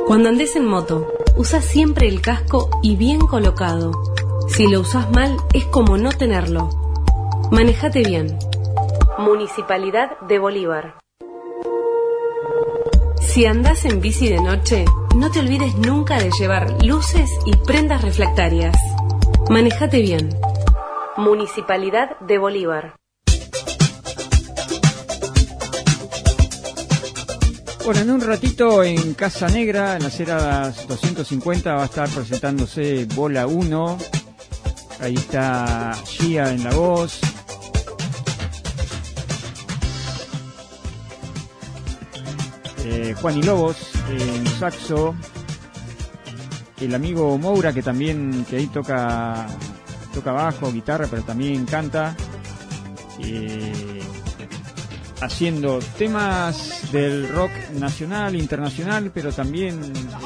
Cuando andes en moto, usa siempre el casco y bien colocado. Si lo usas mal, es como no tenerlo. Manejate bien. Municipalidad de Bolívar. Si andás en bici de noche, no te olvides nunca de llevar luces y prendas reflectarias. Manejate bien. Municipalidad de Bolívar. Bueno, en un ratito en Casa Negra, en las Heras 250, va a estar presentándose Bola 1. Ahí está Gia en la voz. Juan y Lobos en saxo. El amigo Moura, que también que ahí toca bajo, guitarra, pero también canta. Haciendo temas del rock nacional, internacional, pero también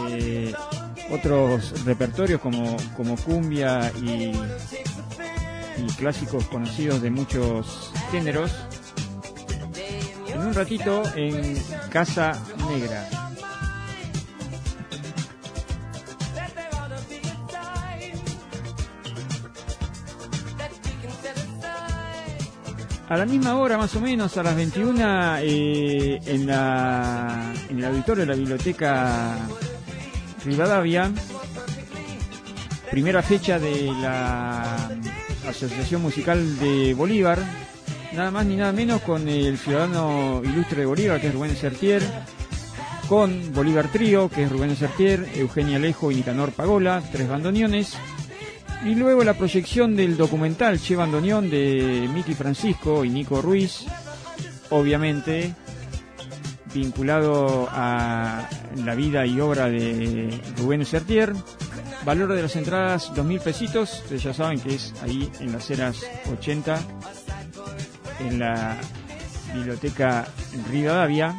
otros repertorios como cumbia y clásicos conocidos de muchos géneros. En un ratito en Casa Negra. A la misma hora, más o menos, a las 21, en el auditorio de la Biblioteca Rivadavia, primera fecha de la Asociación Musical de Bolívar, nada más ni nada menos con el ciudadano ilustre de Bolívar, que es Rubén Sertier, con Bolívar Trío, que es Rubén Sertier, Eugenia Alejo y Nicanor Pagola, 3 bandoneones. Y luego la proyección del documental Che Bandoneón de Miki Francisco y Nico Ruiz, obviamente vinculado a la vida y obra de Rubén Sertier. Valor de las entradas 2.000 pesitos, ustedes ya saben que es ahí en las Heras 80, en la Biblioteca Rivadavia.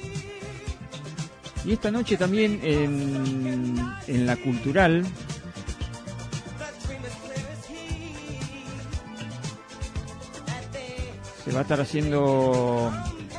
Y esta noche también en la Cultural, se va a estar haciendo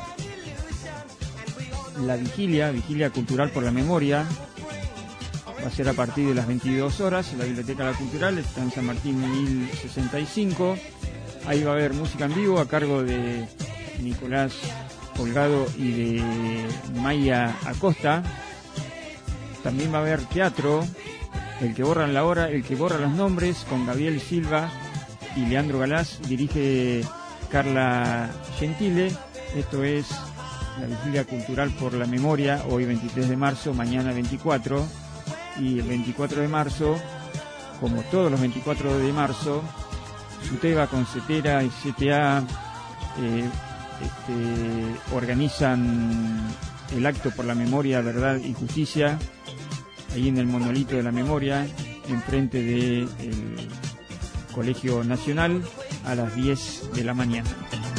la vigilia cultural por la memoria. Va a ser a partir de las 22 horas en la Biblioteca de la Cultural, está en San Martín 1065. Ahí va a haber música en vivo a cargo de Nicolás Holgado y de Maya Acosta. También va a haber teatro, El que borra la hora, El que borra los nombres, con Gabriel Silva y Leandro Galás. Dirige Carla Gentile. Esto es la vigilia cultural por la memoria, hoy 23 de marzo, mañana 24, y el 24 de marzo, como todos los 24 de marzo, SUTEBA, Concetera y CTA organizan el acto por la memoria, verdad y justicia, ahí en el monolito de la memoria, enfrente del Colegio Nacional, a las 10 de la mañana.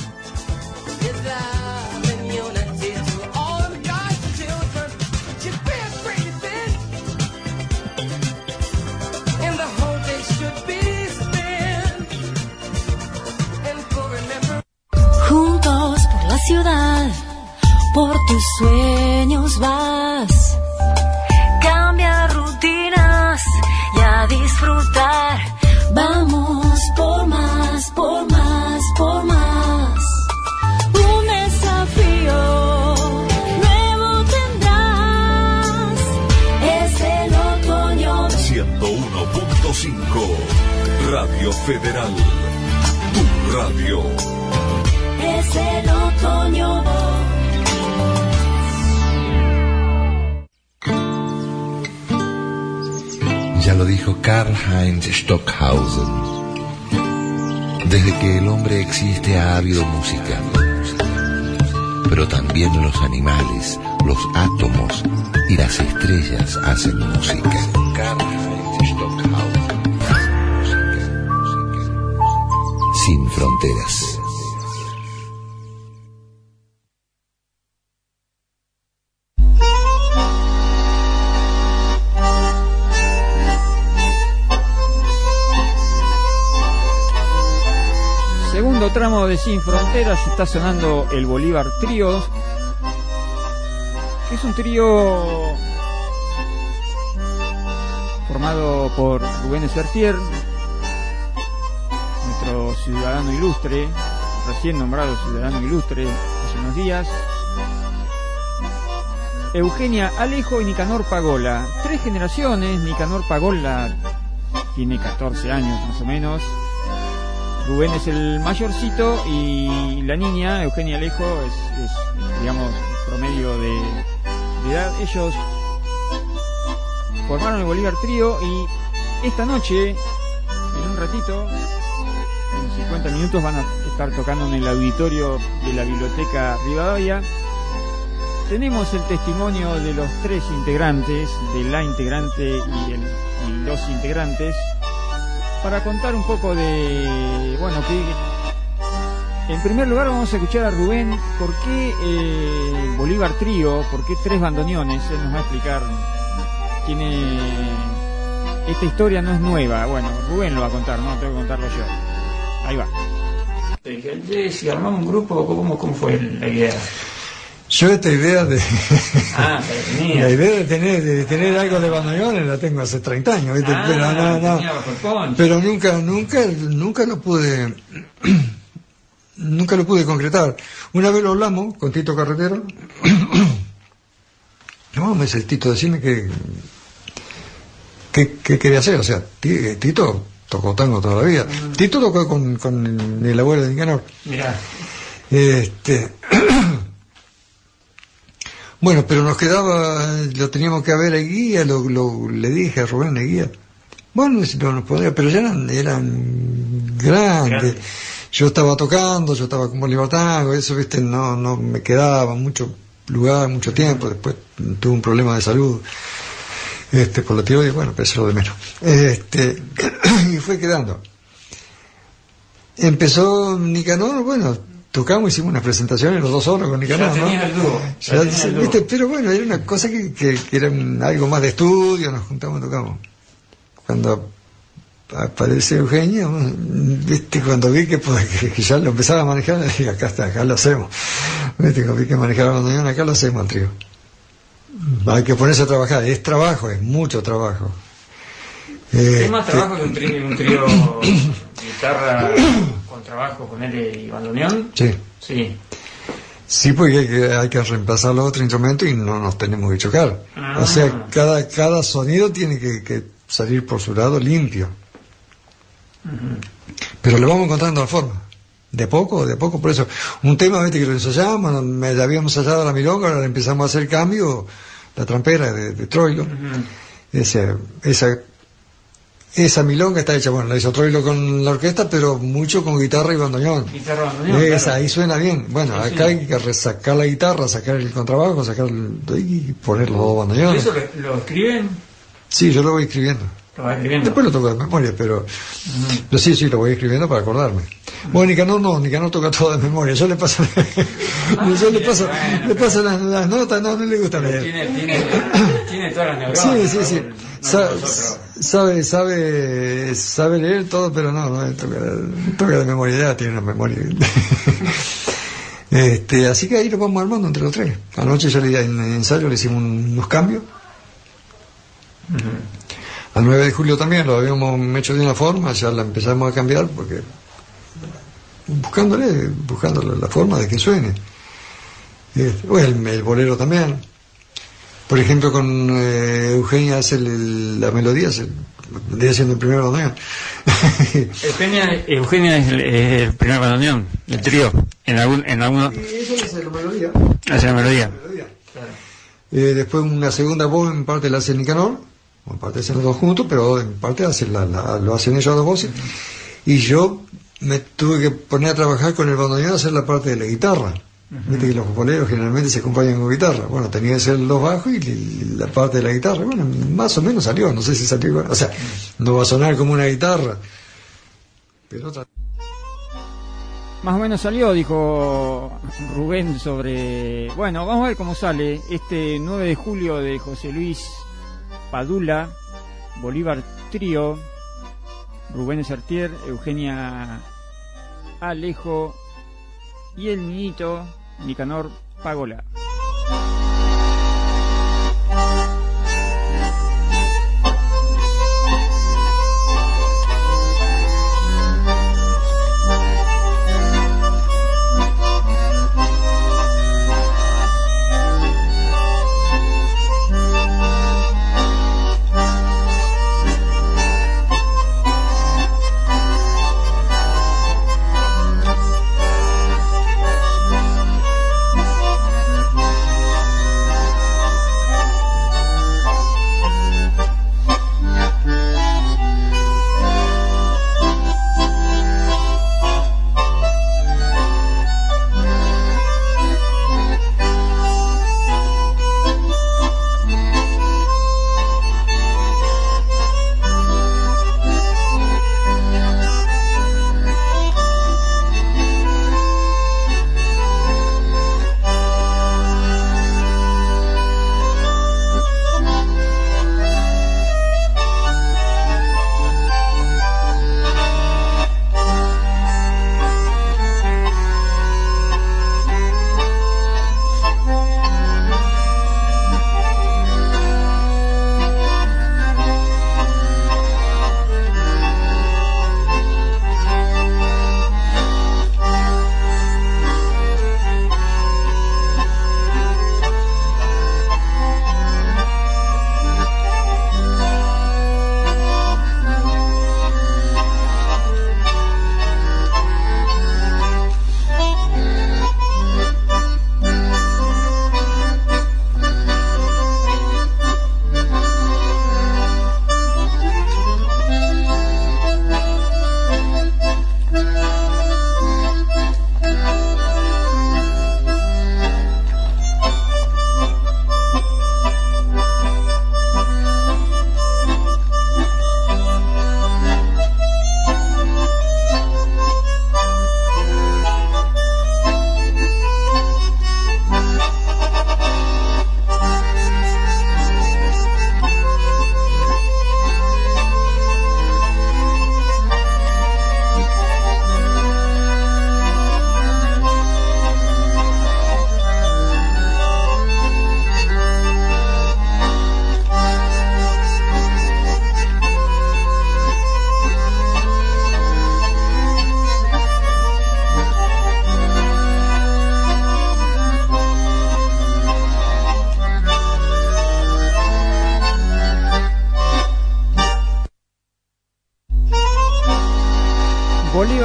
Juntos por la ciudad, por tus sueños vas. Cambia rutinas y a disfrutar. Vamos por más, por más, por más. Un desafío nuevo tendrás. Es el otoño. 101.5 Radio Federal. Tu radio. Es el otoño. Ya lo dijo Karl-Heinz Stockhausen. Desde que el hombre existe ha habido música, pero también los animales, los átomos y las estrellas hacen música. Karl-Heinz Stockhausen. Sin fronteras. Tramo de Sin Fronteras, está sonando el Bolívar Trío, que es un trío conformado por Rubén Esertier, nuestro ciudadano ilustre, recién nombrado ciudadano ilustre hace unos días, Eugenia Alejo y Nicanor Pagola. 3 generaciones. Nicanor Pagola tiene 14 años más o menos. Rubén es el mayorcito y la niña, Eugenia Alejo, es digamos, promedio de edad. Ellos formaron el Bolívar Trío y esta noche, en un ratito, en 50 minutos, van a estar tocando en el auditorio de la Biblioteca Rivadavia. Tenemos el testimonio de los 3 integrantes, de la integrante y los integrantes, para contar un poco de, bueno, que en primer lugar vamos a escuchar a Rubén por qué Bolívar Trío, por qué 3 bandoneones. Él nos va a explicar. Esta historia no es nueva. Bueno, Rubén lo va a contar, no tengo que contarlo yo. Ahí va. Si armamos un grupo, ¿cómo fue la idea? Yo esta idea de la idea de tener algo de bandoneones la tengo hace 30 años, ¿viste? Pero nunca lo pude nunca lo pude concretar. Una vez lo hablamos con Tito Carretero. No, me dice, Tito, decime qué quería hacer. O sea, Tito tocó tango toda la vida. Tito tocó con el abuelo de Nicanor. Mirá. Bueno, pero nos quedaba, lo teníamos que ver a Guía, le dije a Rubén de Guía. Bueno, no nos podía, pero ya eran grandes. Yo estaba tocando, yo estaba con Bolívar Tango, eso, viste, no me quedaba mucho lugar, mucho tiempo. Después tuve un problema de salud, por la tiroides, bueno, pero eso es lo de menos. Y fue quedando. Empezó Nicanor, bueno, tocamos, hicimos unas presentaciones los 2 solos con Nicanor, ¿no? El dúo. ¿Viste? Pero bueno, era una cosa que era algo más de estudio, nos juntamos y tocamos. Cuando aparece Eugenia, ¿viste? Cuando vi que ya lo empezaba a manejar, le dije, acá lo hacemos. ¿Viste? Cuando vi que manejaba la mañana, acá lo hacemos al trío. Hay que ponerse a trabajar, es trabajo, es mucho trabajo. ¿Es más trabajo que un trío guitarra con trabajo con él y bandoneón? Sí. Sí, porque hay que reemplazar los otros instrumentos y no nos tenemos que chocar. O sea, cada sonido tiene que salir por su lado limpio. Pero le vamos encontrando la forma. De poco, por eso. Un tema, viste, que lo ensayamos, habíamos ensayado la milonga, ahora empezamos a hacer cambio, la trampera de Troilo. Esa milonga está hecha, bueno, la hizo Troilo con la orquesta, pero mucho con guitarra y bandoneón. Esa, ahí suena bien. Bueno, sí, acá hay que resacar la guitarra, sacar el contrabajo, y poner los 2 bandoneones. ¿Eso lo escriben? Sí, yo lo voy escribiendo. Después lo toco de memoria, pero sí, lo voy escribiendo para acordarme. Bueno, Nicanor toca todo de memoria. Yo le paso las notas, no le gusta leer. Tiene todas las neuronas. Sí. Sabe leer todo, pero no toca de memoria, ya tiene una memoria. Así que ahí lo vamos armando entre los 3. Anoche ya en el ensayo le hicimos unos cambios. Al 9 de julio también lo habíamos hecho de una forma, ya la empezamos a cambiar porque buscando la forma de que suene. El bolero también. Por ejemplo, con Eugenia hace la melodía, vendría siendo el primer bandoneón. Eugenia es el primer bandoneón del trío. En alguno. Y ella hace la melodía. Hace la melodía. Claro. Después una segunda voz en parte la hace Nicanor, en parte hacen los 2 juntos, pero en parte lo hacen ellos a 2 voces. Y yo me tuve que poner a trabajar con el bandoneón a hacer la parte de la guitarra. Viste que los boleros generalmente se acompañan con guitarra. Bueno, tenía que ser los bajos y la parte de la guitarra. Bueno, más o menos salió, no sé si salió igual. O sea, no va a sonar como una guitarra, pero más o menos salió, dijo Rubén sobre... Bueno, vamos a ver cómo sale este 9 de julio de José Luis Padula, Bolívar Trío, Rubén Esertier, Eugenia Alejo y el niñito Nicanor Pagola.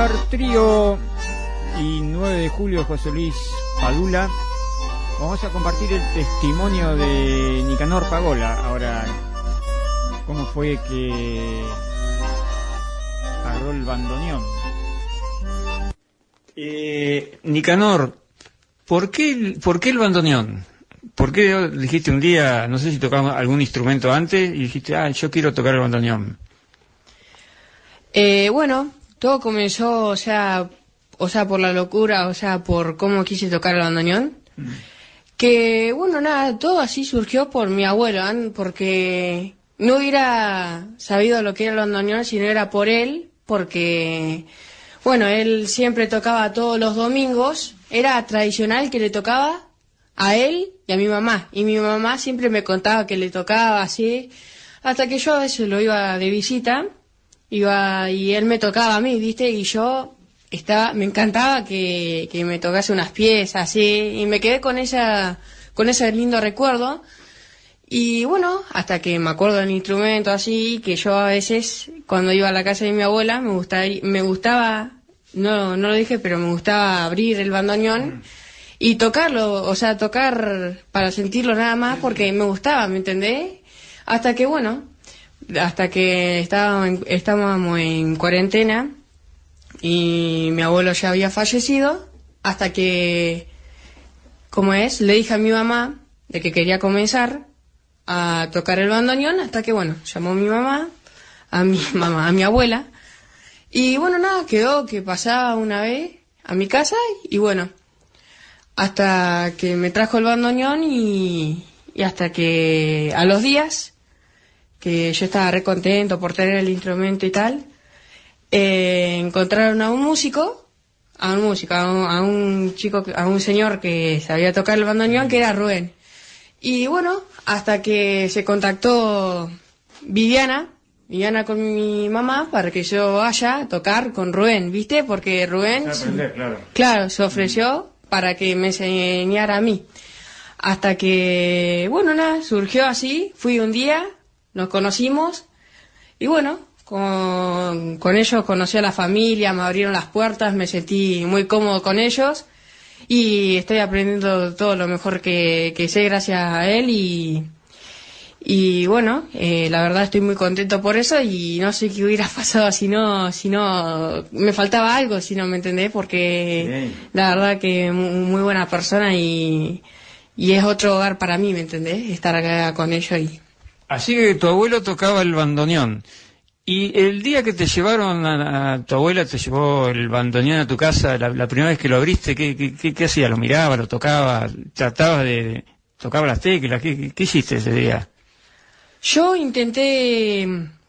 Bolívar Trío y 9 de julio José Luis Padula. Vamos a compartir el testimonio de Nicanor Pagola. Ahora, ¿cómo fue que agarró el bandoneón? Nicanor, ¿por qué el bandoneón? ¿Por qué dijiste un día, no sé si tocabas algún instrumento antes, y dijiste, yo quiero tocar el bandoneón? Bueno, todo comenzó, o sea, por la locura, o sea, por cómo quise tocar el bandoneón. Que, bueno, nada, todo así surgió por mi abuelo, porque no hubiera sabido lo que era el bandoneón si no era por él, porque, bueno, él siempre tocaba todos los domingos, era tradicional que le tocaba a él y a mi mamá, y mi mamá siempre me contaba que le tocaba así, hasta que yo a veces lo iba de visita, y él me tocaba a mí, ¿viste? Y yo me encantaba que me tocase unas piezas así, y me quedé con ese lindo recuerdo. Y bueno, hasta que me acuerdo del instrumento así, que yo a veces cuando iba a la casa de mi abuela me gustaba, no lo dije, pero me gustaba abrir el bandoneón y tocarlo, o sea, tocar para sentirlo nada más, porque me gustaba, ¿me entendés? Hasta que estábamos en cuarentena y mi abuelo ya había fallecido, hasta que, le dije a mi mamá de que quería comenzar a tocar el bandoneón, hasta que, llamó mi mamá, a mi abuela, y nada, quedó que pasaba una vez a mi casa, y hasta que me trajo el bandoneón, y hasta que a los días, que yo estaba re contento por tener el instrumento y tal, encontraron a un señor que sabía tocar el bandoneón, que era Rubén. Y hasta que se contactó Viviana con mi mamá para que yo vaya a tocar con Rubén, ¿viste? Porque Rubén, claro, se ofreció para que me enseñara a mí. Hasta que, nada, surgió así, fui un día, nos conocimos, y con ellos conocí a la familia, me abrieron las puertas, me sentí muy cómodo con ellos, y estoy aprendiendo todo lo mejor que sé gracias a él, y la verdad estoy muy contento por eso, y no sé qué hubiera pasado si no me faltaba algo, si no me entendés, porque la verdad que muy buena persona, y es otro hogar para mí, ¿me entendés? Estar acá con ellos. Así que tu abuelo tocaba el bandoneón. Y el día que te llevaron a tu abuela, te llevó el bandoneón a tu casa, la primera vez que lo abriste, ¿qué hacía? ¿Lo miraba, lo tocaba? ¿Tratabas de tocar las teclas? ¿Qué hiciste ese día? Yo intenté,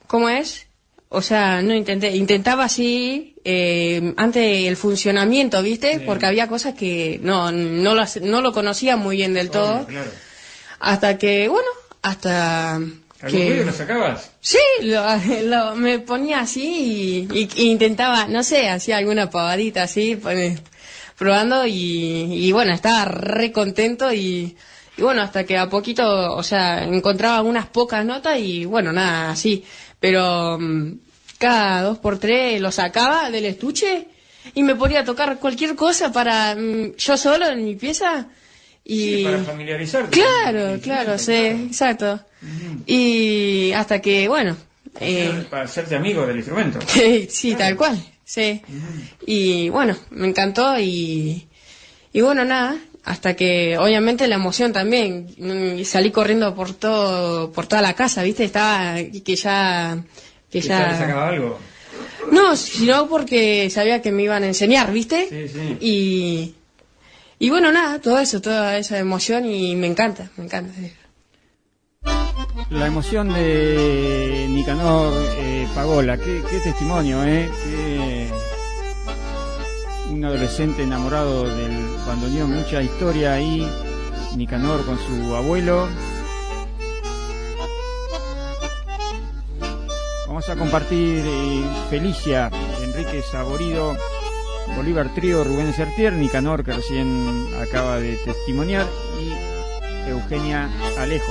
intentaba así, antes el funcionamiento, ¿viste? Sí. Porque había cosas que no lo conocía muy bien del todo. Claro. Hasta que, ¿Algún ruido lo sacabas? Sí, me ponía así y intentaba, no sé, hacía alguna pavadita así, probando, y estaba re contento, y hasta que a poquito, encontraba unas pocas notas, y nada, así, pero cada 2x3 lo sacaba del estuche y me ponía a tocar cualquier cosa para yo solo en mi pieza. Sí, para familiarizarte. Claro, sí, exacto. Y hasta que, para hacerte amigo del instrumento. Sí, tal cual, sí. Y me encantó, y nada, hasta que, obviamente, la emoción también. Salí corriendo por toda la casa, ¿viste? Estaba que ya ¿Le sacaba algo? No, sino porque sabía que me iban a enseñar, ¿viste? Sí. Y nada, toda esa emoción, y me encanta. Sí. La emoción de Nicanor Pagola, qué testimonio, un adolescente enamorado del bandoneón, mucha historia ahí, Nicanor con su abuelo. Vamos a compartir Felicia, Enrique Saborido, Bolívar Trío, Rubén Sertier, Nicanor, que recién acaba de testimoniar, y Eugenia Alejo.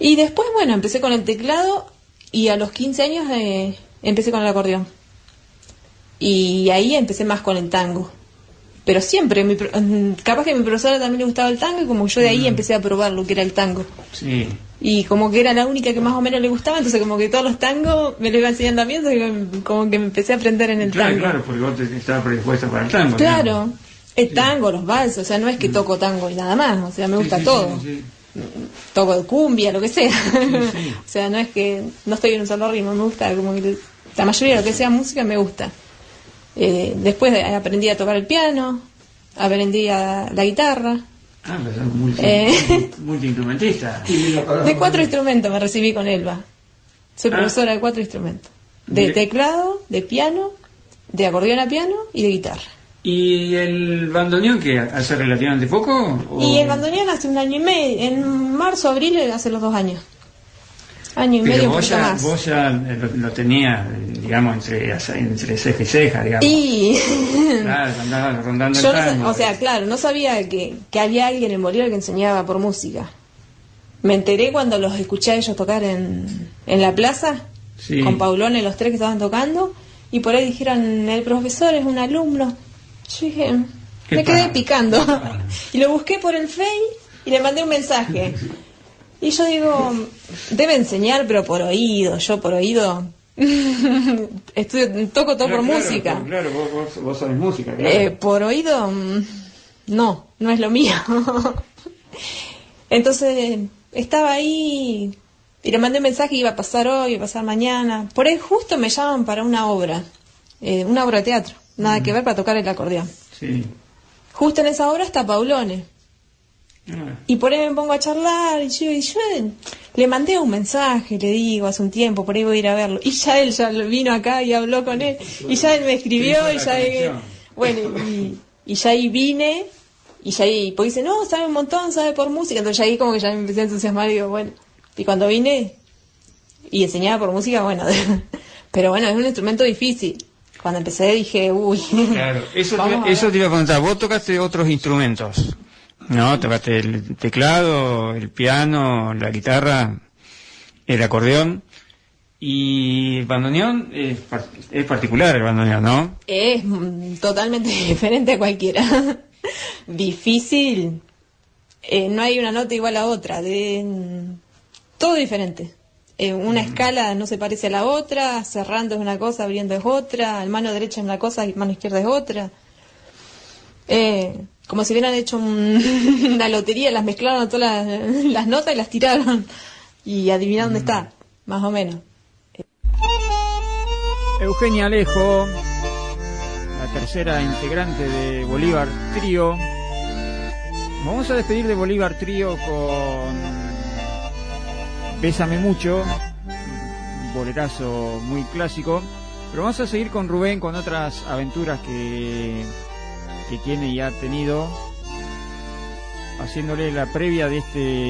Y después, bueno, empecé con el teclado y a los 15 años empecé con el acordeón. Y ahí empecé más con el tango. Pero siempre, capaz que a mi profesora también le gustaba el tango y como yo de ahí empecé a probar lo que era el tango. Sí. Y como que era la única que más o menos le gustaba, entonces como que todos los tangos me lo iba enseñando a mí, entonces como que me empecé a aprender en el tango. Claro, porque vos estabas predispuesta para el tango. Claro, el tango, los valses, o sea, no es que toco tango y nada más, o sea, me gusta todo. Sí. Toco de cumbia, lo que sea. O sea, no es que no estoy en un solo ritmo, me gusta, como que la mayoría de lo que sea música me gusta. Después aprendí a tocar el piano, aprendí a la guitarra. Ah, pero multiinstrumentista. De 4 instrumentos me recibí con Elba. Soy profesora de 4 instrumentos. De teclado, de piano, de acordeón a piano y de guitarra. ¿Y el bandoneón que hace relativamente poco? ¿O? Y el bandoneón hace 1 año y medio. En marzo, abril, hace los 2 años. Año y pero medio, vos más. Vos ya lo tenías, digamos, entre ceja y ceja, digamos. Y... Claro, andaba rondando yo el tango. o sea, claro, no sabía que había alguien en Bolívar que enseñaba por música. Me enteré cuando los escuché a ellos tocar en la plaza, sí. Con Paulones, los 3 que estaban tocando, y por ahí dijeron, el profesor es un alumno. Yo dije, me quedé picando. Y lo busqué por el Face y le mandé un mensaje. Y yo digo, debe enseñar, pero por oído. Yo por oído toco todo por música. Claro, vos sabés música, claro. Por oído, no es lo mío. Entonces, estaba ahí y le mandé un mensaje, iba a pasar hoy, iba a pasar mañana. Por ahí justo me llaman para una obra de teatro, nada que ver, para tocar el acordeón. Sí. Justo en esa obra está Paulones. Y por ahí me pongo a charlar y yo le mandé un mensaje, le digo, hace un tiempo, por ahí voy a ir a verlo. Y ya él vino acá y habló con él. Y ya él me escribió y ya... Bueno, y ya ahí vine y ya ahí... Pues dice, no, sabe un montón, sabe por música. Entonces ya ahí como que ya me empecé a entusiasmar y digo, bueno. Y cuando vine y enseñaba por música, bueno. Pero bueno, es un instrumento difícil. Cuando empecé dije, uy... Claro, eso te iba a preguntar. ¿Vos tocaste otros instrumentos? No, tocaste el teclado, el piano, la guitarra, el acordeón y el bandoneón es particular el bandoneón, ¿no? Es totalmente diferente a cualquiera. Difícil. No hay una nota igual a otra. Todo diferente. Una escala no se parece a la otra, cerrando es una cosa, abriendo es otra, mano derecha es una cosa y mano izquierda es otra. Como si hubieran hecho una lotería, las mezclaron todas las notas y las tiraron y adivina dónde está, más o menos. Eugenia Alejo, la tercera integrante de Bolívar Trío. Vamos a despedir de Bolívar Trío con Bésame Mucho, un bolerazo muy clásico, pero vamos a seguir con Rubén con otras aventuras que tiene y ha tenido, haciéndole la previa de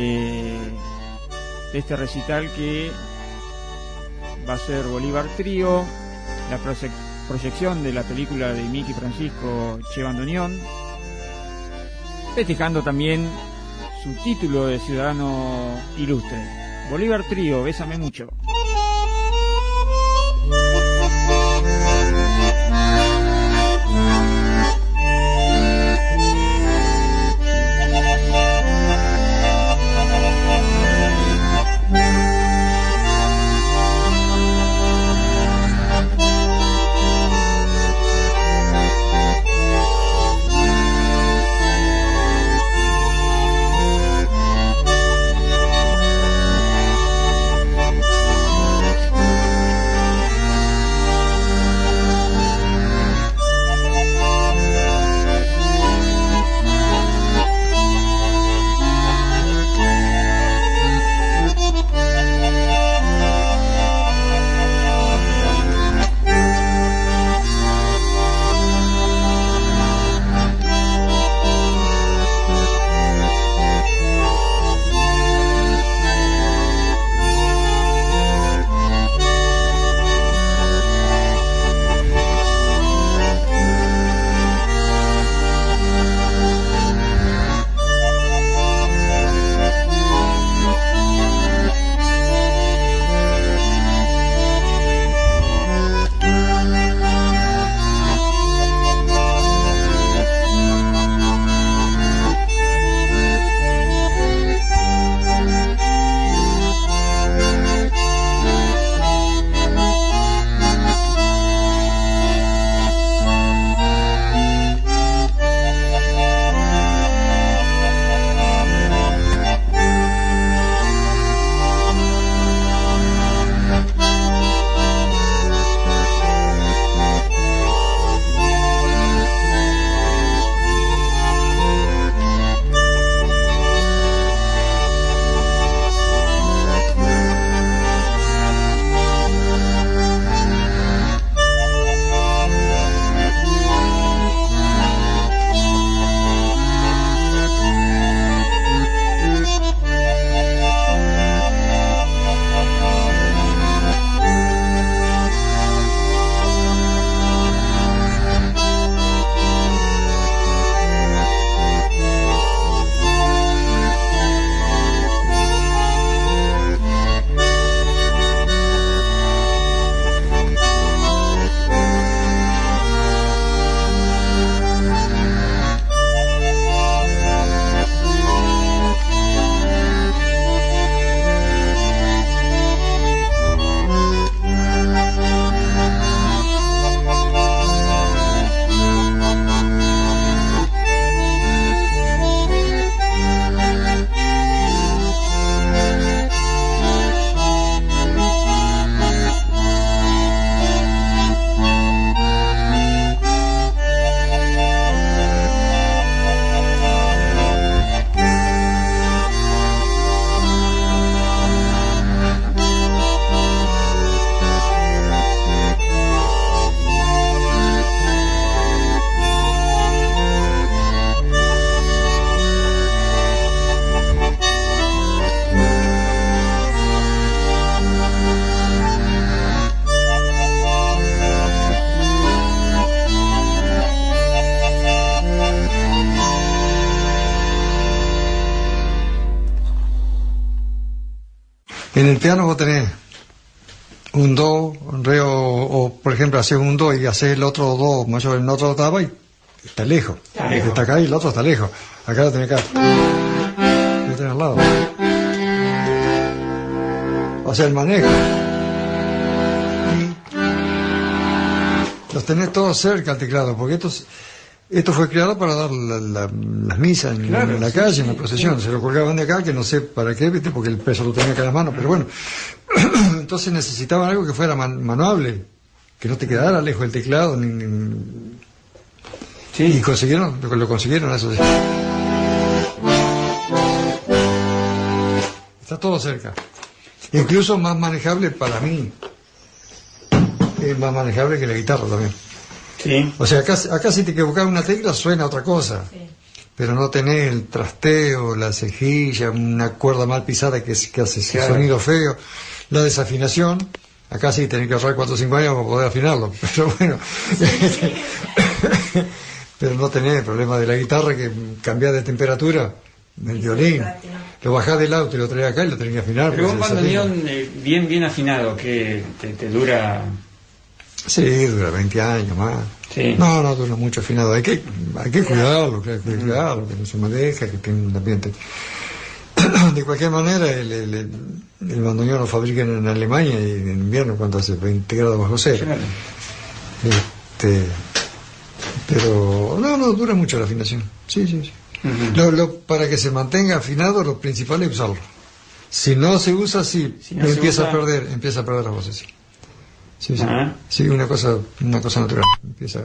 este recital que va a ser Bolívar Trío, la proyección de la película de Miki Francisco Che Bandoneón, festejando también su título de ciudadano ilustre. Bolívar Trío, Bésame Mucho. En el piano vos tenés un do, un re, o por ejemplo haces un do y haces el otro do mayor en otra octava y está lejos. Está acá y el otro está lejos. Acá lo tenés acá. Lo tenés al lado. O sea, el manejo. Y los tenés todos cerca al teclado, porque esto fue creado para dar las misas en la calle, en la procesión. Se lo colgaban de acá, que no sé para qué, ¿viste? Porque el peso lo tenía acá en las manos, pero bueno. Entonces necesitaban algo que fuera manuable, que no te quedara lejos del teclado. Sí. Y lo consiguieron eso. Está todo cerca. Incluso más manejable para mí. Es más manejable que la guitarra también. Sí. O sea, acá si te equivocas una tecla suena otra cosa. Sí. Pero no tenés el trasteo, la cejilla, una cuerda mal pisada que hace sonido feo, la desafinación. Acá sí tenés que ahorrar 4 o 5 años para poder afinarlo. Pero bueno. Pero no tenés el problema de la guitarra, que cambiás de temperatura, el violín. Lo bajás del auto y lo traes acá y lo tenés que afinar. Pero un bandoneón bien afinado, que te dura... Sí, dura 20 años más. Sí. No dura mucho afinado. Hay que cuidarlo, que no se maneja, que tenga un ambiente. De cualquier manera, el bandoneón lo fabrican en Alemania y en invierno cuando hace 20 grados bajo cero. Claro. Pero no dura mucho la afinación. Sí. Uh-huh. Para que se mantenga afinado, lo principal es usarlo. Si no se usa, empieza a perder las voces. Sí. Uh-huh. Sí, una cosa natural. Empieza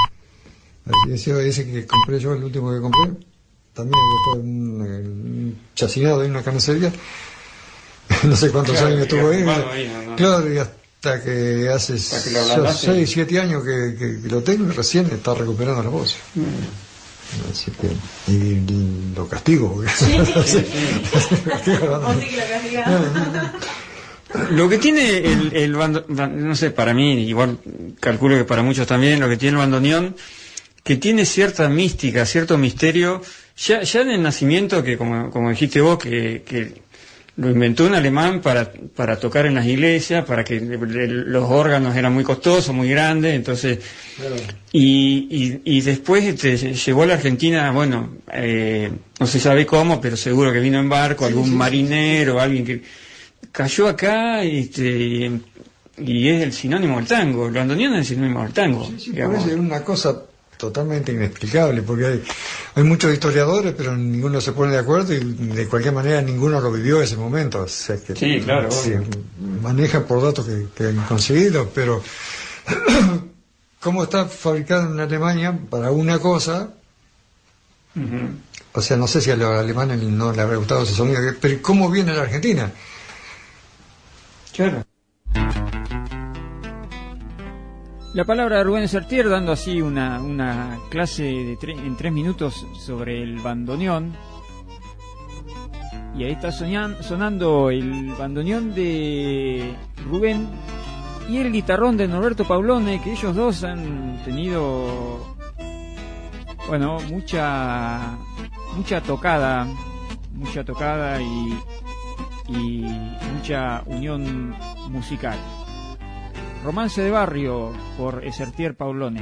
ese que compré yo, el último que compré, también después un chacinado en una carnicería. No sé cuántos años estuvo ahí. Claro, y hasta que hace 6, 7 años que lo tengo y recién está recuperando la voz. Así que, y lo castigo. Lo que tiene el bandoneón, no sé, para mí, igual calculo que para muchos también, lo que tiene el bandoneón, que tiene cierta mística, cierto misterio, ya en el nacimiento, que como dijiste vos, que lo inventó un alemán para tocar en las iglesias, para que los órganos eran muy costosos, muy grandes, entonces... Claro. Y después llegó a la Argentina, bueno, no se sabe cómo, pero seguro que vino en barco, algún marinero, alguien que cayó acá, y es el sinónimo del tango. El bandoneón es el sinónimo del tango. Sí, parece una cosa totalmente inexplicable, porque hay muchos historiadores, pero ninguno se pone de acuerdo y de cualquier manera ninguno lo vivió en ese momento. O sea que sí, claro. Maneja por datos que han conseguido, pero cómo está fabricado en Alemania para una cosa, uh-huh. O sea, no sé si a los alemanes no les habrá gustado ese sonido, pero ¿cómo viene a la Argentina? Claro. La palabra de Rubén Sertier, dando así una clase en 3 minutos sobre el bandoneón. Y ahí está sonando el bandoneón de Rubén y el guitarrón de Norberto Paulone, que ellos dos han tenido, bueno, mucha tocada y mucha unión musical. Romance de barrio por Sertier Paulone.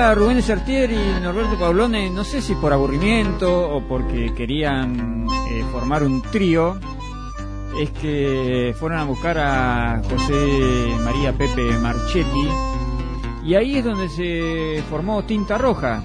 día Rubén Sertier y Norberto Paulone, no sé si por aburrimiento o porque querían formar un trío, es que fueron a buscar a José María Pepe Marchetti, y ahí es donde se formó Tinta Roja,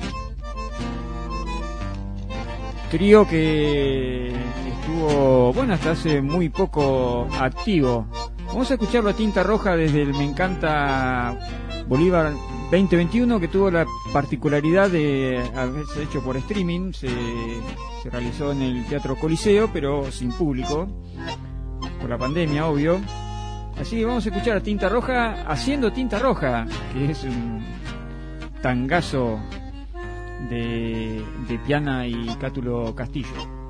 trío que estuvo, bueno, hasta hace muy poco activo. Vamos a escucharlo a Tinta Roja desde el Me Encanta Bolívar 2021, que tuvo la particularidad de haberse hecho por streaming. Se realizó en el Teatro Coliseo, pero sin público, por la pandemia, obvio. Así que vamos a escuchar a Tinta Roja haciendo Tinta Roja, que es un tangazo de Piana y Cátulo Castillo.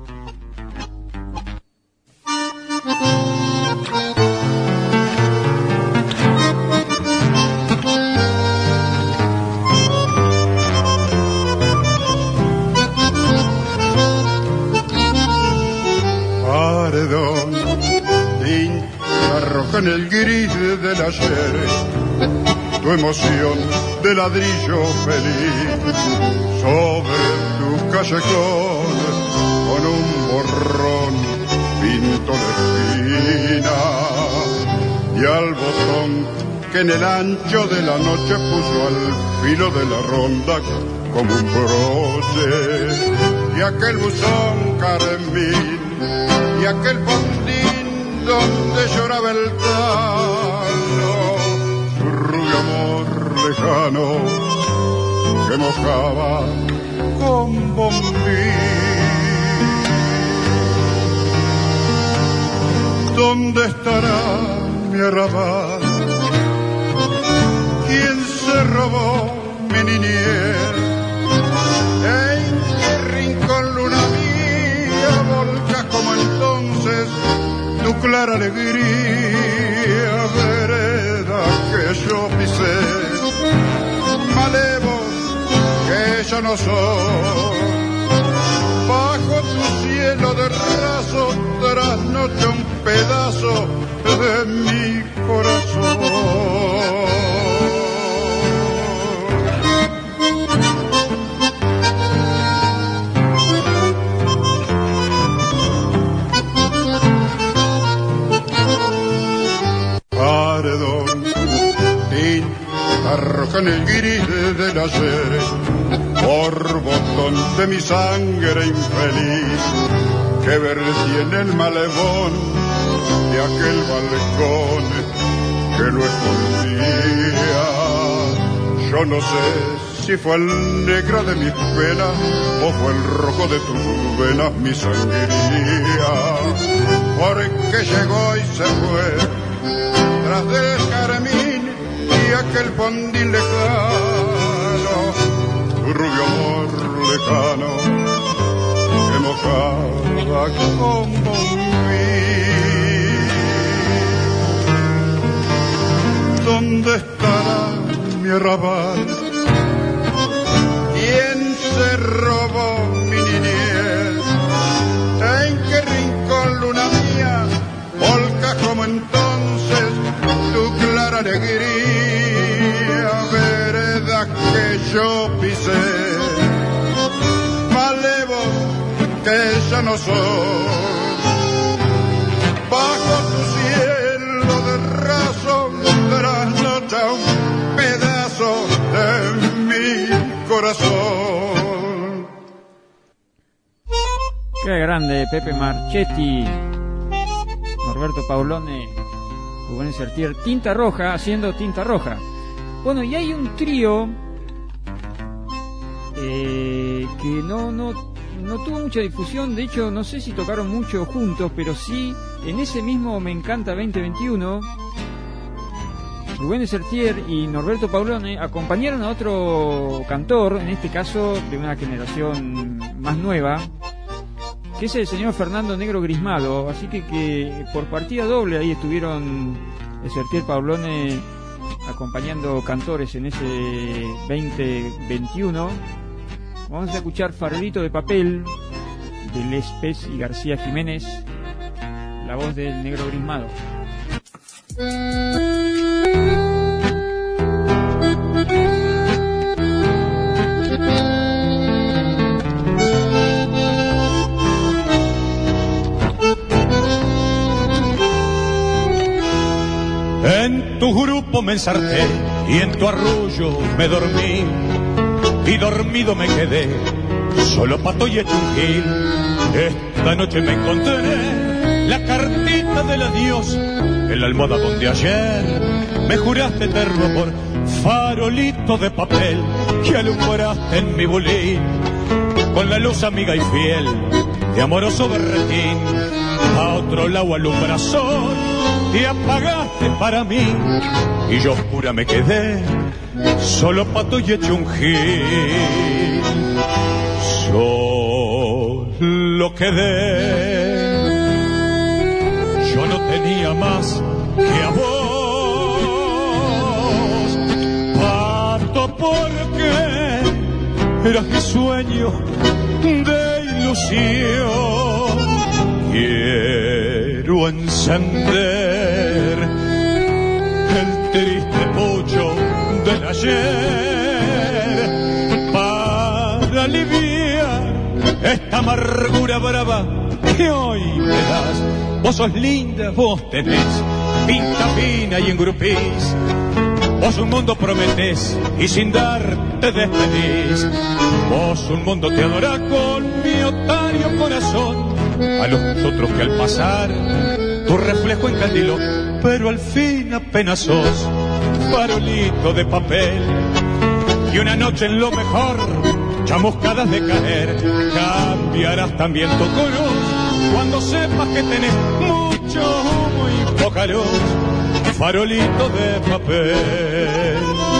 Paredón, tinta roja en el gris del ayer, tu emoción de ladrillo feliz sobre tu callejón, con un borrón pinto la esquina, y al botón que en el ancho de la noche puso al filo de la ronda como un broche, y aquel buzón carmín, y aquel fondín donde lloraba el tano, su rubio amor lejano que mojaba con bombín. ¿Dónde estará mi arrabal? ¿Quién se robó mi niñez? ¿En qué rincón, luna mía, volcas como entonces tu clara alegría? Vereda que yo pisé, malevos que yo no soy, bajo tu cielo de raso trasnocha un pedazo de mi corazón. Paredón, tinta roja en el gris del ayer, por botón de mi sangre infeliz, que vertí en el malevón de aquel balcón que lo escondía. Yo no sé si fue el negro de mis penas o fue el rojo de tus venas mi sangría, porque llegó y se fue tras del carmín y aquel fondín lejano, tu rubio amor lejano que mojaba con bombín. ¿Dónde estará mi arrabal? ¿Quién se robó mi niñez? ¿En qué rincón, luna mía, volcas como entonces tu clara alegría? Vereda que yo pisé, malevos que ya no soy, bajo tu cielo de raso trasnocha un pedazo de mi corazón. Qué grande Pepe Marchetti, Norberto Paulone, Rubén Sertier, Tinta Roja haciendo Tinta Roja. Bueno, y hay un trío que no tuvo mucha difusión, de hecho no sé si tocaron mucho juntos, pero sí en ese mismo Me Encanta 2021 Rubén Sertier y Norberto Paulone acompañaron a otro cantor, en este caso de una generación más nueva, que es el señor Fernando Negro Grismado, así que por partida doble ahí estuvieron Sertier Paulone acompañando cantores en ese 2021. Vamos a escuchar Farolito de Papel de Les Pez y García Jiménez, la voz del Negro Grismado. En tu grupo me ensarté y en tu arrullo me dormí, y dormido me quedé, solo pato y hecho un gil. Esta noche me encontré la cartita del adiós en la almohada donde ayer me juraste eterno amor, farolito de papel que alumbraste en mi bulín, con la luz amiga y fiel de amoroso berretín. A otro lado alumbrazón te apagaste para mí, y yo oscura me quedé, solo pato y hecho un gil. Solo quedé, yo no tenía más que a vos, pato, porque eras mi sueño de ilusión. Quiero encender el triste pucho del ayer para aliviar esta amargura brava que hoy me das. Vos sos linda, vos tenés pinta fina y engrupís, vos un mundo prometés y sin dar te despedís. Vos un mundo te adorás con mi otario corazón, a los otros que al pasar tu reflejo encandiló, pero al fin apenas sos farolito de papel. Y una noche en lo mejor, chamuscadas de caer, cambiarás también tu cruz cuando sepas que tenés mucho humo y poca luz, farolito de papel.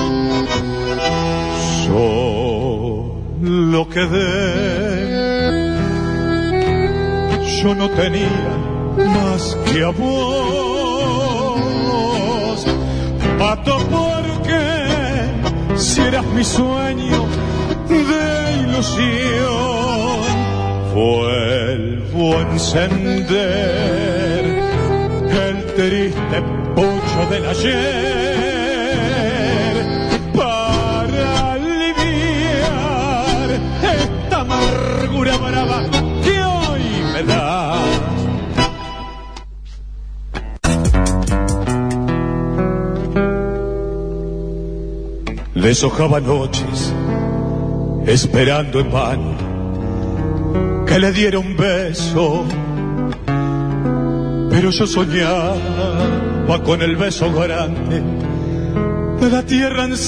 Solo quedé, yo no tenía más que a vos, pato, porque si eras mi sueño de ilusión, vuelvo a encender el triste pucho del ayer para aliviar esta amargura brava que hoy me da. Deshojaba noches esperando en vano que le diera un beso, pero yo soñaba con el beso grande de la tierra en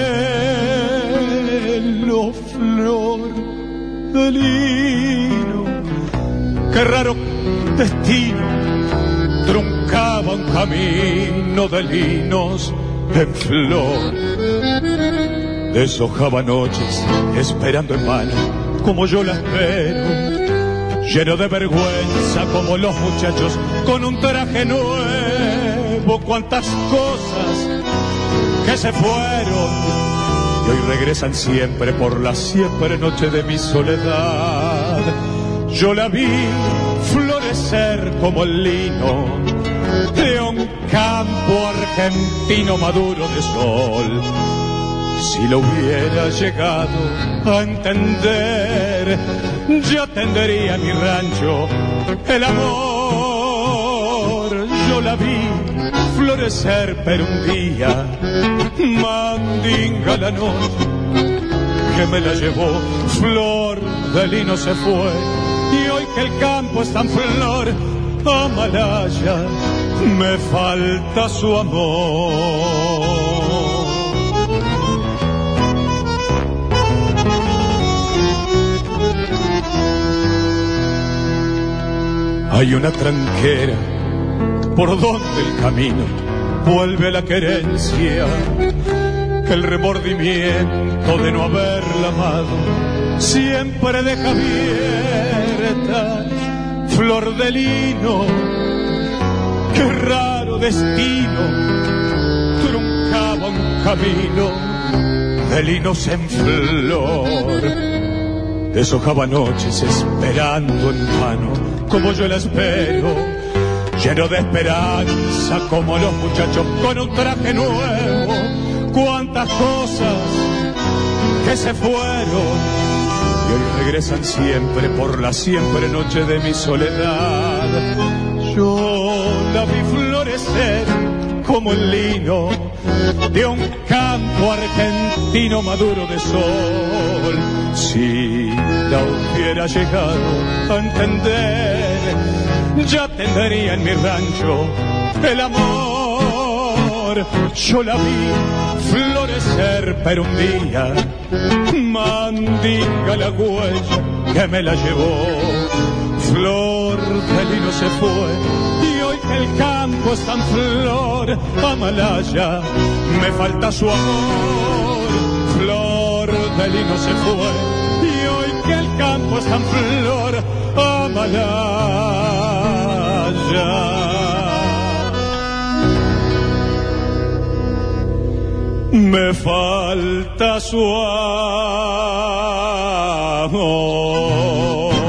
celo, flor de lino. Qué raro destino truncaba un camino de linos en flor. Deshojaba noches esperando en vano como yo la espero, lleno de vergüenza como los muchachos con un traje nuevo. Cuántas cosas que se fueron y hoy regresan siempre por la siempre noche de mi soledad. Yo la vi florecer como el lino de un campo argentino maduro de sol. Si lo hubiera llegado a entender, ya tendría mi rancho el amor. Yo la vi florecer, pero un día mandinga la noche que me la llevó, flor de lino se fue, y hoy que el campo está en flor, Amalaya, me falta su amor. Hay una tranquera por donde el camino vuelve a la querencia, que el remordimiento de no haberla amado siempre deja abierta. Flor de lino, qué raro destino truncaba un camino de linos en flor. Deshojaba noches esperando en vano como yo la espero, lleno de esperanza como los muchachos con un traje nuevo. Cuántas cosas que se fueron y hoy regresan siempre por la siempre noche de mi soledad. Yo la vi florecer como el lino de un campo argentino maduro de sol. Si la hubiera llegado a entender, ya tendría en mi rancho el amor. Yo la vi florecer, pero un día mandinga la huella que me la llevó. Flor de lino se fue y hoy que el campo está en flor, Amalaya me falta su amor. Flor de lino se fue y hoy que el campo está en flor, Amalaya me falta su amor.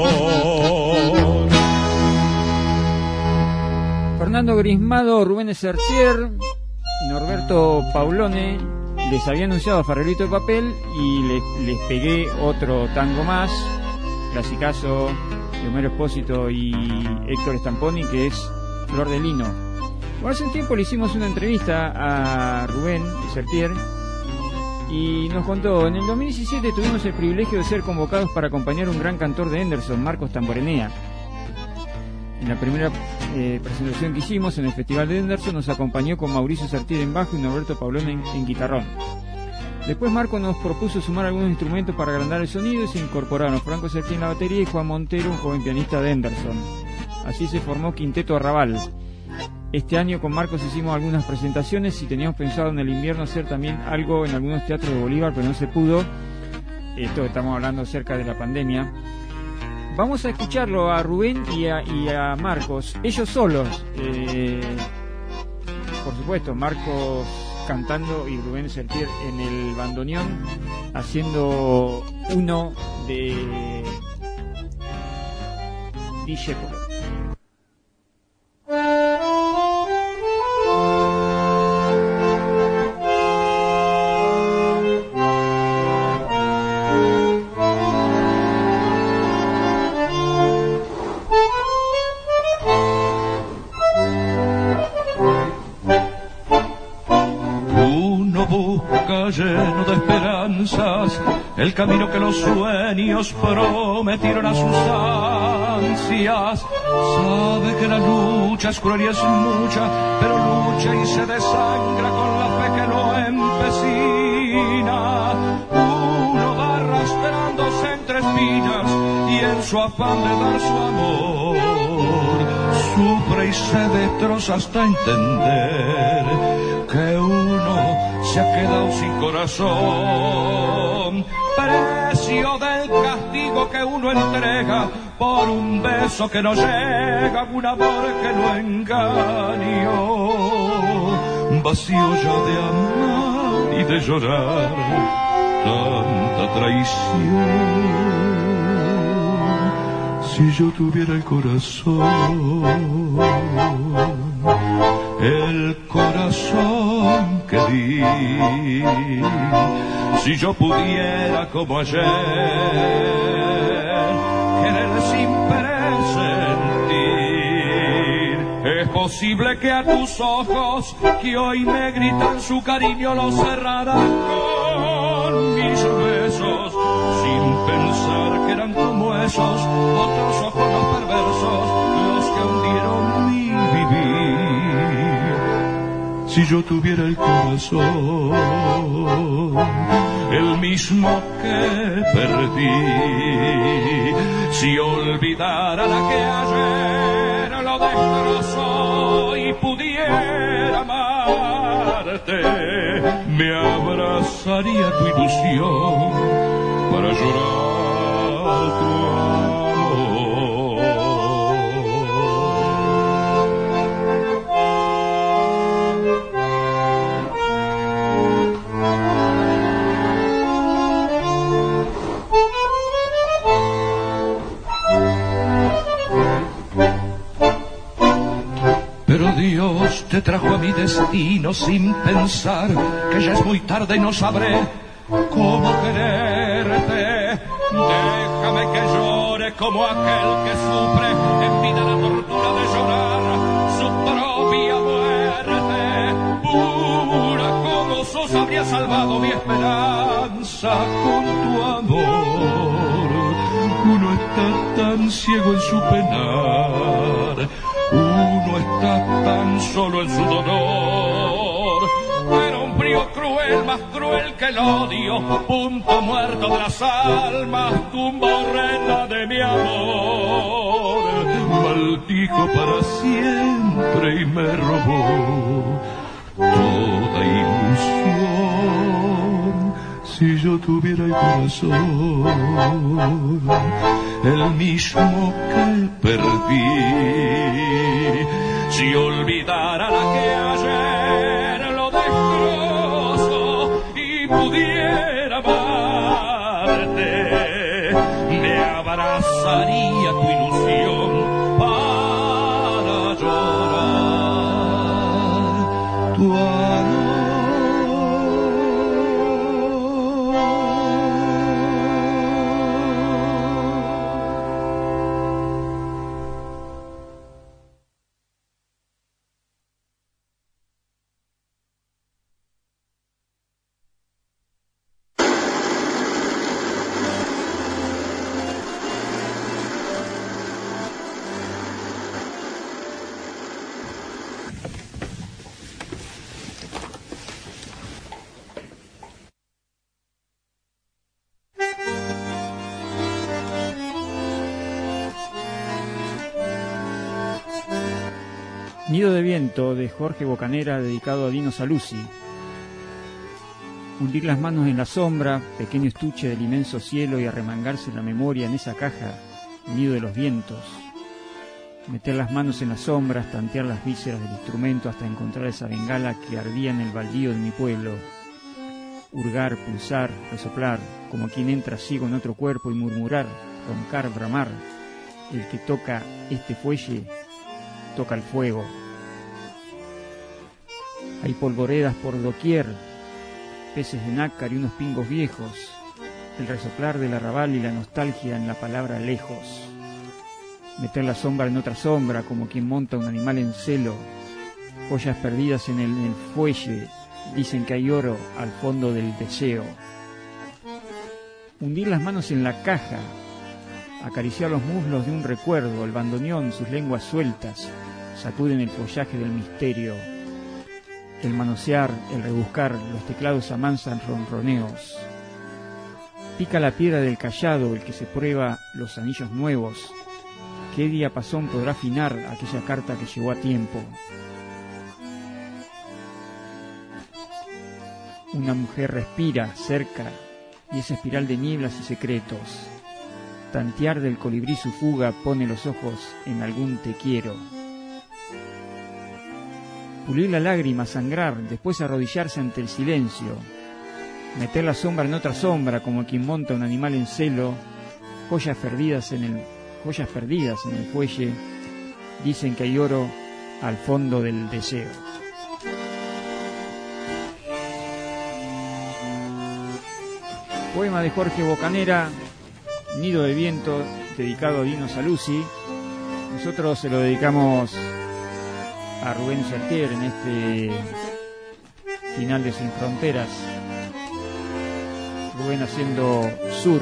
Fernando Grismado, Rubén Sertier, Norberto Paulone les había anunciado a Farrerito de Papel y les pegué otro tango más, clasicazo de Homero Espósito y Héctor Stamponi, que es Flor de Lino. Bueno, hace un tiempo le hicimos una entrevista a Rubén Sertier y nos contó: en el 2017 tuvimos el privilegio de ser convocados para acompañar a un gran cantor de Henderson, Marcos Tamborenea. En la primera presentación que hicimos en el Festival de Henderson nos acompañó con Mauricio Sertier en bajo y Norberto Paulón en guitarrón. Después Marco nos propuso sumar algunos instrumentos para agrandar el sonido y se incorporaron Franco Sertier en la batería y Juan Montero, un joven pianista de Henderson. Así se formó Quinteto Arrabal. Este año con Marcos hicimos algunas presentaciones y teníamos pensado en el invierno hacer también algo en algunos teatros de Bolívar, pero no se pudo. Esto estamos hablando acerca de la pandemia. Vamos a escucharlo a Rubén y a Marcos, ellos solos. Por supuesto, Marcos cantando y Rubén Sertier en el bandoneón, haciendo uno de Discépolo. Lleno de esperanzas, el camino que los sueños prometieron a sus ansias. Sabe que la lucha es cruel y es mucha, pero lucha y se desangra con la fe que lo empecina. Uno va arrastrándose entre espinas y en su afán de dar su amor sufre y se destroza hasta entender que uno se ha quedado sin corazón. Precio del castigo que uno entrega por un beso que no llega, un amor que lo engañó. Vacío ya de amar y de llorar tanta traición. Si yo tuviera el corazón que di, si yo pudiera como ayer querer sin presentir, es posible que a tus ojos que hoy me gritan su cariño los cerraran con mis besos, sin pensar que eran como esos otros ojos los perversos los que hundieron mi vivir. Si yo tuviera el corazón, el mismo que perdí, si olvidara la que ayer lo destrozó y pudiera amarte, me abrazaría tu ilusión para llorar tu amor. Pero Dios te trajo a mi destino sin pensar que ya es muy tarde y no sabré cómo quererte. Déjame que llore como aquel que sufre en vida la tortura de llorar su propia muerte. ha salvado mi esperanza con tu amor. Uno está tan ciego en su penar, uno está tan solo en su dolor. Era un frío cruel, más cruel que el odio, punto muerto de las almas, tumba horrenda de mi amor. Maldijo para siempre y me robó toda ilusión. Si yo tuviera el corazón, el mismo que perdí, si olvidara la que ayer lo destrozo y pudiera amarte, me abrazaría tu ilusión para llorar tu amor. Nido de viento, de Jorge Bocanera, dedicado a Dino Saluzzi. Hundir las manos en la sombra, pequeño estuche del inmenso cielo, y arremangarse la memoria en esa caja, nido de los vientos. Meter las manos en las sombras, tantear las vísceras del instrumento hasta encontrar esa bengala que ardía en el baldío de mi pueblo. Hurgar, pulsar, resoplar, como quien entra ciego en otro cuerpo, y murmurar, roncar, bramar. El que toca este fuelle, toca el fuego. Hay polvoredas por doquier, peces de nácar y unos pingos viejos, el resoplar del arrabal y la nostalgia en la palabra lejos. Meter la sombra en otra sombra, como quien monta un animal en celo, joyas perdidas en el fuelle, dicen que hay oro al fondo del deseo. Hundir las manos en la caja, acariciar los muslos de un recuerdo, el bandoneón, sus lenguas sueltas, sacuden el follaje del misterio. El manosear, el rebuscar, los teclados amansan ronroneos. Pica la piedra del callado, el que se prueba los anillos nuevos. ¿Qué diapasón podrá afinar aquella carta que llegó a tiempo? Una mujer respira cerca, y esa espiral de nieblas y secretos. Tantear del colibrí su fuga pone los ojos en algún te quiero. Pulir la lágrima, sangrar, después arrodillarse ante el silencio. Meter la sombra en otra sombra, como quien monta un animal en celo. Joyas perdidas en el fuelle, dicen que hay oro al fondo del deseo. Poema de Jorge Bocanera, Nido de viento, dedicado a Dino Saluzzi. Nosotros se lo dedicamos a Rubén Sertier en este final de Sin Fronteras. Rubén haciendo sur.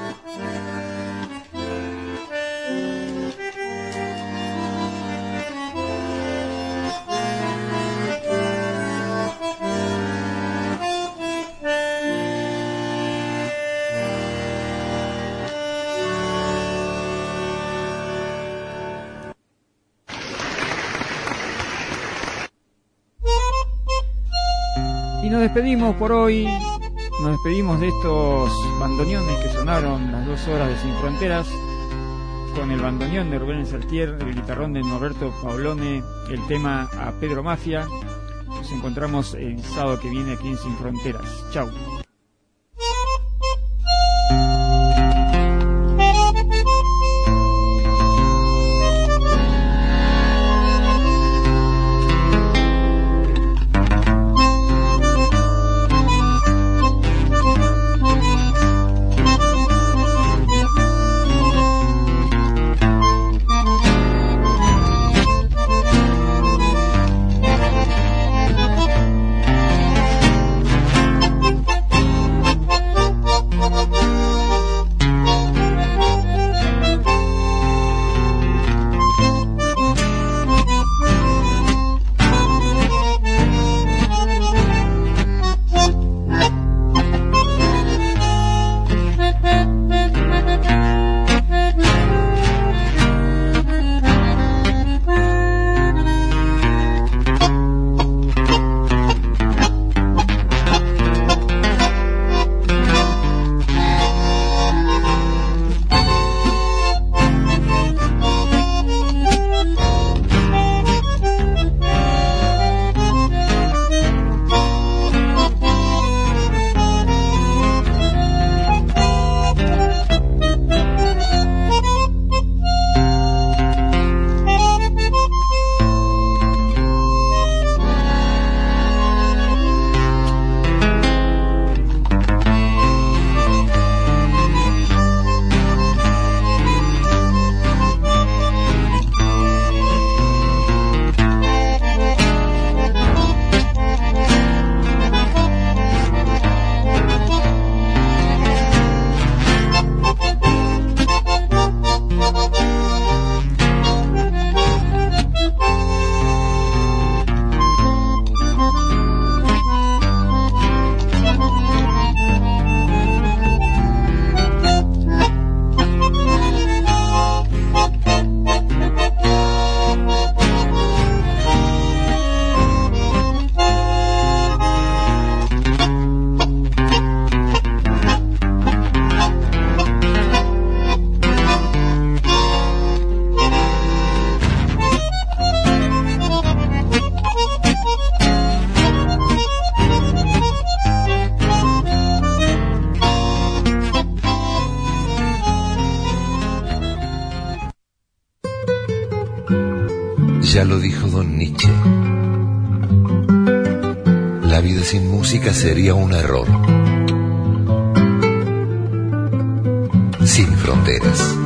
Y nos despedimos por hoy, nos despedimos de estos bandoneones que sonaron las 2 horas de Sin Fronteras, con el bandoneón de Rubén Sertier, el guitarrón de Norberto Paolone, el tema a Pedro Mafia. Nos encontramos el sábado que viene aquí en Sin Fronteras. Chau. Ya lo dijo don Nietzsche. La vida sin música sería un error. Sin fronteras.